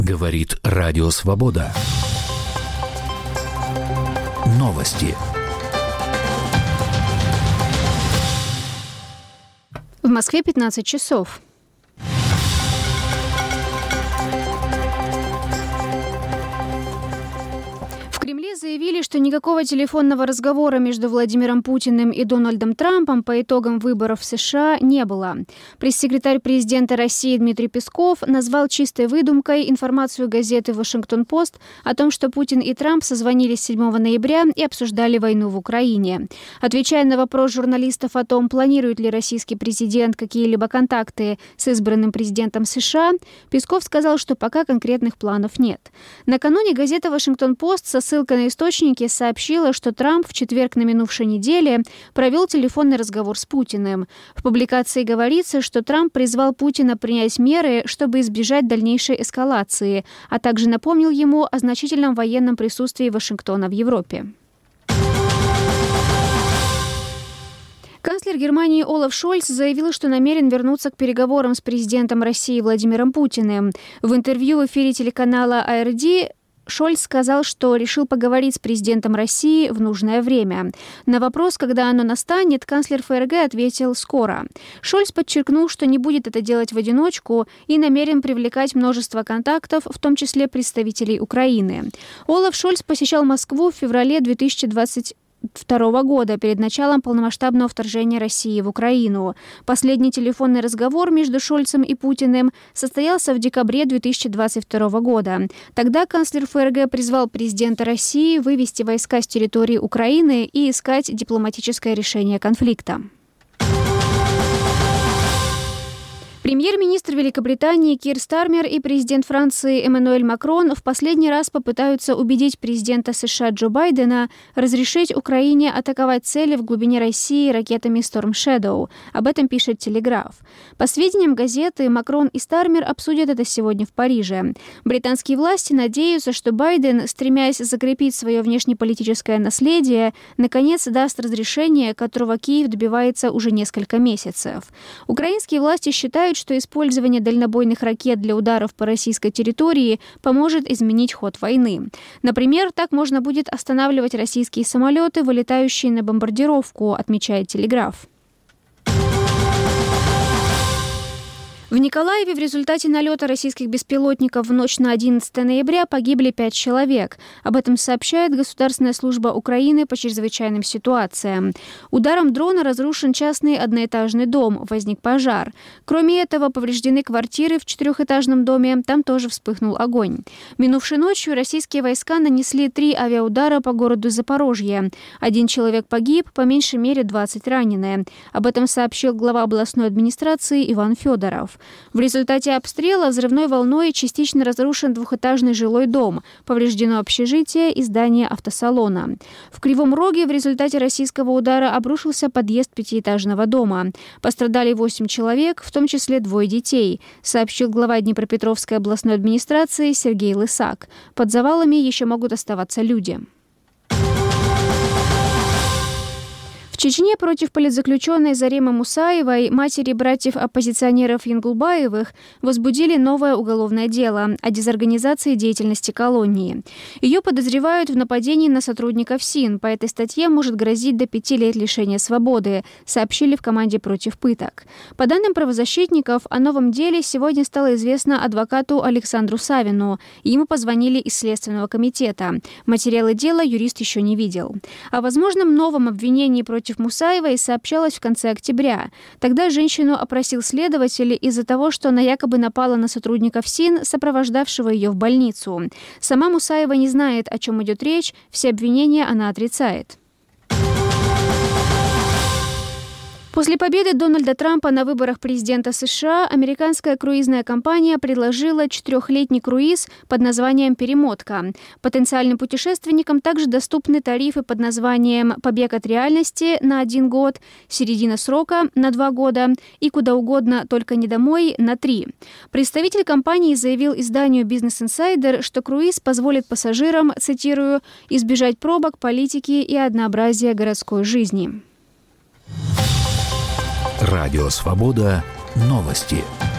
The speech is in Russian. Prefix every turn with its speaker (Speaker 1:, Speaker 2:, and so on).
Speaker 1: Говорит Радио Свобода. Новости.
Speaker 2: В Москве 15 часов. В Кремле заявили, что никакого телефонного разговора между Владимиром Путиным и Дональдом Трампом по итогам выборов в США не было. Пресс-секретарь президента России Дмитрий Песков назвал чистой выдумкой информацию газеты «Вашингтон-Пост» о том, что Путин и Трамп созвонились 7 ноября и обсуждали войну в Украине. Отвечая на вопрос журналистов о том, планирует ли российский президент какие-либо контакты с избранным президентом США, Песков сказал, что пока конкретных планов нет. Накануне газета «Вашингтон-Пост» со ссылкой на источники сообщила, что Трамп в четверг на минувшей неделе провел телефонный разговор с Путиным. В публикации говорится, что Трамп призвал Путина принять меры, чтобы избежать дальнейшей эскалации, а также напомнил ему о значительном военном присутствии Вашингтона в Европе. Канцлер Германии Олаф Шольц заявил, что намерен вернуться к переговорам с президентом России Владимиром Путиным. В интервью в эфире телеканала ARD Шольц сказал, что решил поговорить с президентом России в нужное время. На вопрос, когда оно настанет, канцлер ФРГ ответил «скоро». Шольц подчеркнул, что не будет это делать в одиночку и намерен привлекать множество контактов, в том числе представителей Украины. Олаф Шольц посещал Москву в феврале 2022 года, перед началом полномасштабного вторжения России в Украину. Последний телефонный разговор между Шольцем и Путиным состоялся в декабре 2022 года. Тогда канцлер ФРГ призвал президента России вывести войска с территории Украины и искать дипломатическое решение конфликта. Премьер-министр Великобритании Кир Стармер и президент Франции Эммануэль Макрон в последний раз попытаются убедить президента США Джо Байдена разрешить Украине атаковать цели в глубине России ракетами Storm Shadow. Об этом пишет «Телеграф». По сведениям газеты, Макрон и Стармер обсудят это сегодня в Париже. Британские власти надеются, что Байден, стремясь закрепить свое внешнеполитическое наследие, наконец даст разрешение, которого Киев добивается уже несколько месяцев. Украинские власти считают, что использование дальнобойных ракет для ударов по российской территории поможет изменить ход войны. Например, так можно будет останавливать российские самолеты, вылетающие на бомбардировку, отмечает «Телеграф». В Николаеве в результате налета российских беспилотников в ночь на 11 ноября погибли 5 человек. Об этом сообщает Государственная служба Украины по чрезвычайным ситуациям. Ударом дрона разрушен частный одноэтажный дом, возник пожар. Кроме этого, повреждены квартиры в 4-этажном доме, там тоже вспыхнул огонь. Минувшей ночью российские войска нанесли 3 авиаудара по городу Запорожье. 1 человек погиб, по меньшей мере 20 ранены. Об этом сообщил глава областной администрации Иван Федоров. В результате обстрела взрывной волной частично разрушен 2-этажный жилой дом, повреждено общежитие и здание автосалона. В Кривом Роге в результате российского удара обрушился подъезд 5-этажного дома. Пострадали 8 человек, в том числе 2 детей, сообщил глава Днепропетровской областной администрации Сергей Лысак. Под завалами еще могут оставаться люди. В Чечне против политзаключенной Заремы Мусаевой, матери братьев-оппозиционеров Янгулбаевых, возбудили новое уголовное дело о дезорганизации деятельности колонии. Ее подозревают в нападении на сотрудников СИН. По этой статье может грозить до 5 лет лишения свободы, сообщили в команде против пыток. По данным правозащитников, о новом деле сегодня стало известно адвокату Александру Савину. Ему позвонили из Следственного комитета. Материалы дела юрист еще не видел. О возможном новом обвинении против Мусаевой сообщалось в конце октября. Тогда женщину опросил следователь из-за того, что она якобы напала на сотрудников СИН, сопровождавшего ее в больницу. Сама Мусаева не знает, о чем идет речь, все обвинения она отрицает. После победы Дональда Трампа на выборах президента США американская круизная компания предложила 4-летний круиз под названием «Перемотка». Потенциальным путешественникам также доступны тарифы под названием «Побег от реальности» на 1 год, «Середина срока» на 2 года и «Куда угодно, только не домой» на 3. Представитель компании заявил изданию Business Insider, что круиз позволит пассажирам, цитирую, «избежать пробок, политики и однообразия городской жизни».
Speaker 1: Радио Свобода. Новости.